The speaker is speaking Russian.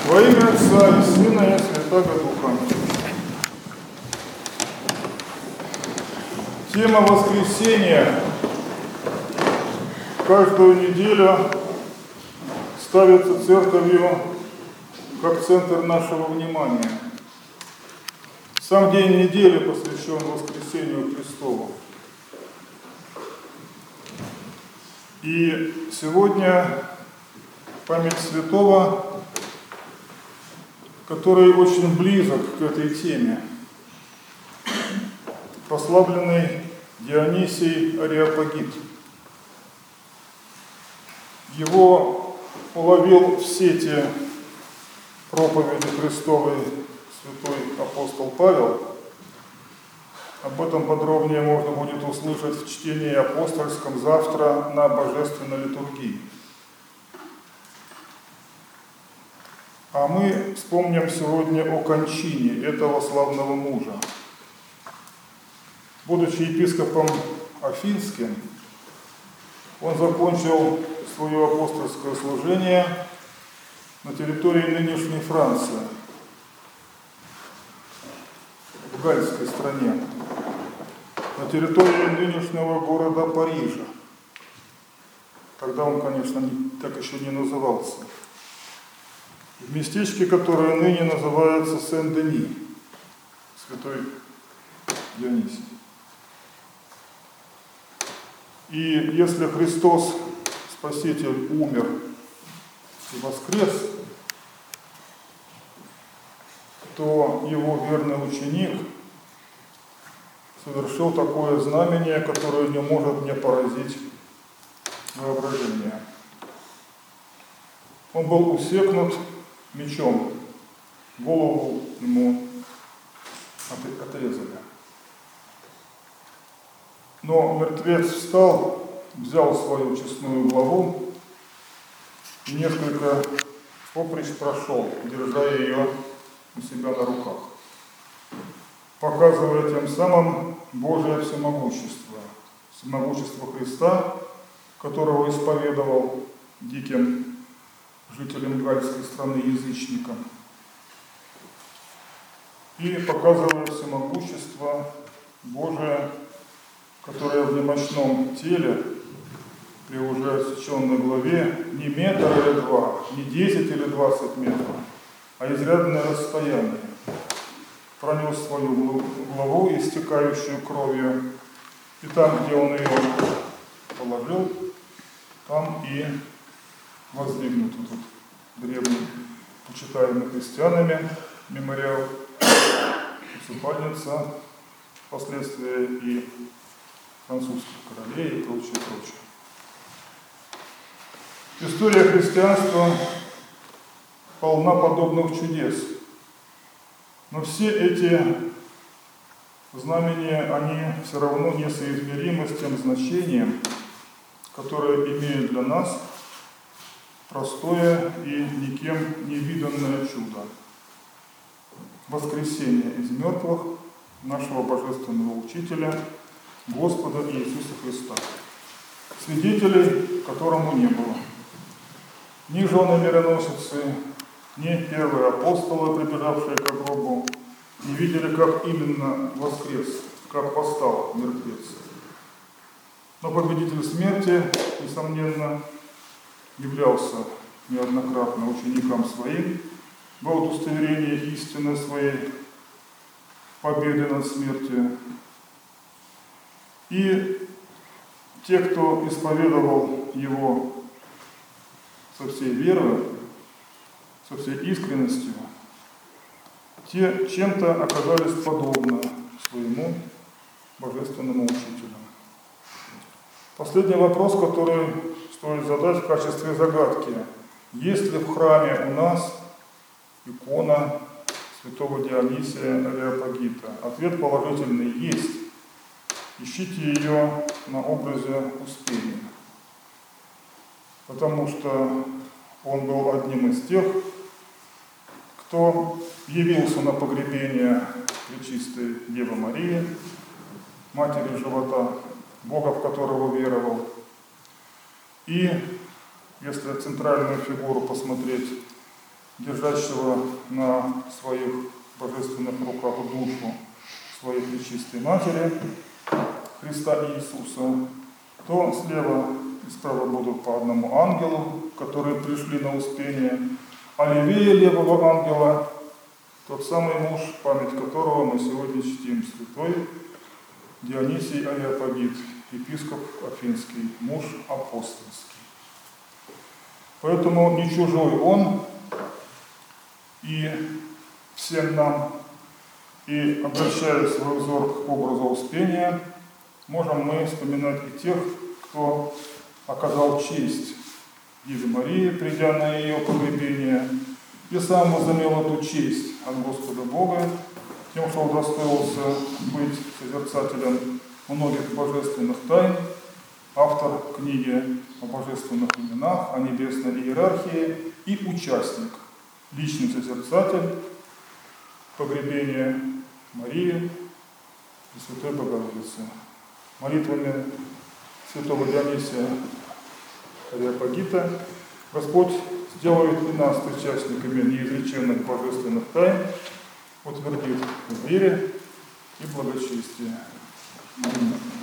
Во имя Отца и Сына и Святаго Духа. Тема воскресения каждую неделю ставится церковью как центр нашего внимания. Сам день недели посвящен воскресению Христову. И сегодня память святого, который очень близок к этой теме. Прославленный Дионисий Ареопагит. Его уловил в сети проповеди Христовой святой апостол Павел. Об этом подробнее можно будет услышать в чтении апостольском завтра на Божественной литургии. А мы вспомним сегодня о кончине этого славного мужа. Будучи епископом Афинским, он закончил свое апостольское служение на территории нынешней Франции, в Гальской стране, на территории нынешнего города Парижа. Тогда он, конечно, так еще не назывался. В местечке, которое ныне называется Сен-Дени, святой Дионисий. И если Христос, Спаситель, умер и воскрес, то его верный ученик совершил такое знамение, которое не может не поразить воображение. Он был усекнут мечом, голову ему отрезали. Но мертвец встал, взял свою честную главу и несколько поприщ прошел, держа ее у себя на руках, показывая тем самым Божие всемогущество, всемогущество Христа, которого исповедовал диким жителям Гальской страны язычникам, и показывая всемогущество Божие, которое в немощном теле, при уже отсеченной главе, не метр или два, не 10 или 20 метров, а изрядное расстояние, пронес свою главу, истекающую кровью, и там, где он ее положил, там и воздвигнут этот древний, почитаемый христианами, мемориал, усыпальница, впоследствии и французских королей и прочее, прочее. История христианства полна подобных чудес. Но все эти знамения, они все равно несоизмеримы с тем значением, которое имеет для нас простое и никем не виданное чудо. Воскресение из мертвых нашего Божественного Учителя, Господа Иисуса Христа, свидетелей которому не было. Ни жены-мироносицы, ни первые апостолы, прибежавшие к гробу, не видели, как именно воскрес, как восстал мертвец. Но победитель смерти, несомненно, являлся неоднократно ученикам своим во удостоверении истины своей победы над смертью. И те, кто исповедовал его со всей верой, со всей искренностью, те чем-то оказались подобны своему Божественному Учителю. Последний вопрос, который стоит задать в качестве загадки. Есть ли в храме у нас икона святого Дионисия Ареопагита? Ответ положительный: есть. Ищите ее на образе Успения, потому что он был одним из тех, кто явился на погребение Пречистой Девы Марии, матери живота, Бога, в которого веровал. И если центральную фигуру посмотреть держащего на своих божественных руках душу своей Пречистой Матери, Христа Иисуса, то слева и справа будут по одному ангелу, которые пришли на Успение, а левее левого ангела тот самый муж, память которого мы сегодня чтим, святой Дионисий Ареопагит, епископ Афинский, муж апостольский. Поэтому не чужой он и всем нам, и обращая свой взор к образу Успения, можем мы вспоминать и тех, кто оказал честь Деве Марии, придя на ее погребение, и сам возымел эту честь от Господа Бога, тем, что удостоился быть созерцателем многих божественных тайн, автор книги о божественных именах, о небесной иерархии и участник, личный созерцатель погребения Марии и Святой Богородицы. Молитвами святого Дионисия Ареопагита Господь сделает и нас причастниками неизреченных божественных тайн, утвердит в вере и благочестии. Аминь.